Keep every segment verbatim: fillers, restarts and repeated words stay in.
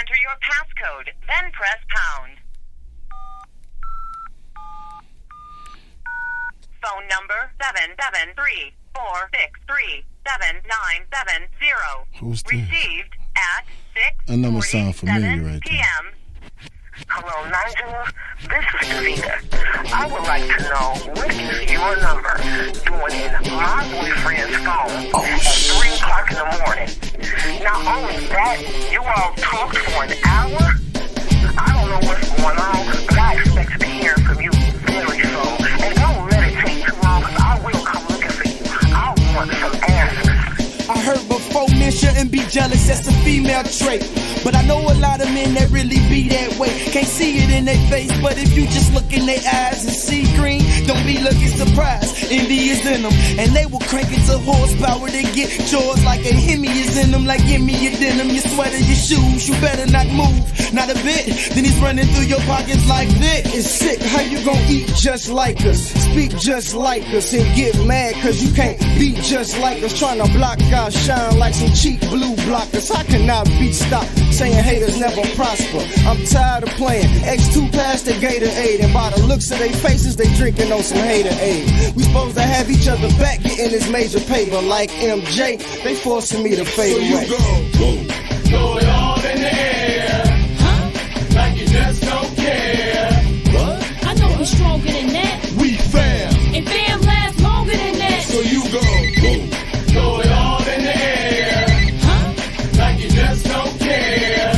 enter your passcode, then press pound. Phone number seven seven three four six three seven nine seven zero. Who's this? Received at six That number sound familiar right p m Hello, Nigel. This is Davina. I would like to know what is your number doing in my boyfriend's phone Oh, at three o'clock in the morning. Not only that, you all talked for an hour. I don't know what's going on, but I expect to be hearing from you very soon. And don't let it take too long, because I will come looking for you. I want some answers. I heard before men shouldn't be jealous, that's a female trait. But I know a lot of men that really be that way. Can't see it in their face, but if you just look in their eyes and see green, don't be looking surprised. Envy is in them, and they will crank it to horsepower. They get yours like a Hemi is in them, like give me your denim, your sweater, your shoes. You better not move, not a bit. Then he's running through your pockets like this. It's sick, how you gon' eat just like us, speak just like us, and get mad cause you can't be just like us. Trying to block our shine like some cheap blue blockers. How can I be stopped? Saying haters never prosper. I'm tired of playing X two past the Gatorade, and by the looks of their faces, they drinking on some hater aid. We supposed to have each other back, getting this major paper like M J. They forcing me to fade so away. You go, boom, throw it all in the air, huh? Like you just don't care. What? I know we're stronger than that. We fam, and fam lasts longer than that. So you go, boom, throw it all in the air, huh? Like you just don't care.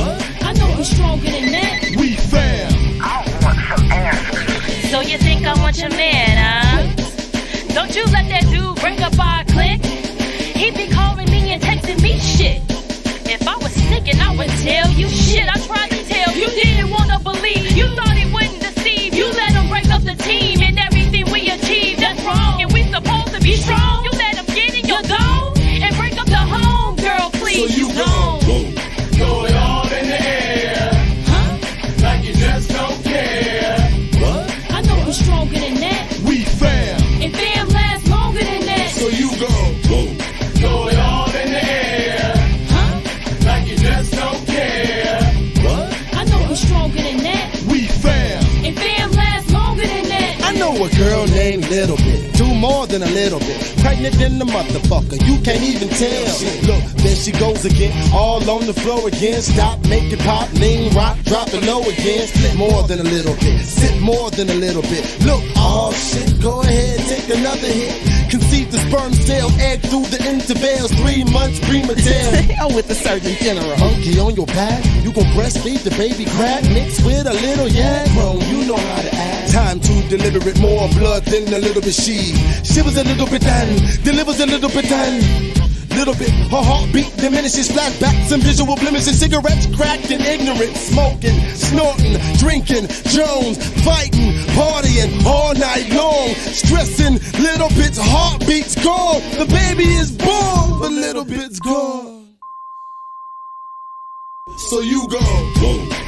Stronger than that. We fam. I want some answers. So you think I want your man, huh? Don't you let that dude bring up our clique. He be calling me and texting me shit. If I was sick and I would tell you shit. I tried to tell you, didn't wanna believe. You thought it wouldn't deceive. You let him break up the team and everything we achieved. That's wrong. And we supposed to be strong. You let him get in your zone and break up the home, girl. Please, so you don't. Boom, throw it all in the air. Just don't care. What? I know we're stronger than that. We fam. And fam lasts longer than that. So you go, boom, throw it all in the air. Huh? Like you just don't care. What? I know we're stronger than that. We fam. And fam lasts longer than that. I know a girl named Little Bit, do more than a little bit. Pregnant than the motherfucker, you can't even tell. Look, there she goes again, all on the floor again. Stop, make it pop, lean, rock, drop it low again. Split more than a little bit, sit more than a little bit. Look, oh shit, go ahead, take another hit. Conceive the sperm cell, egg through the intervals. Three months premature. Hell with the Surgeon General. Hunky on your back, you gon' breastfeed the baby crack, mixed with a little yak. Bro, you know how to act. Time to deliver it, more blood than a little bit she. She was a little bit done, delivers a little bit done. Little bit, her heartbeat diminishes, flashbacks and visual blemishes. Cigarettes cracked and ignorant, smoking, snorting, drinking, Jones, fighting, partying all night long, stressing. Little bit's heartbeat's gone. The baby is born, but little bit's gone. So you go, boom,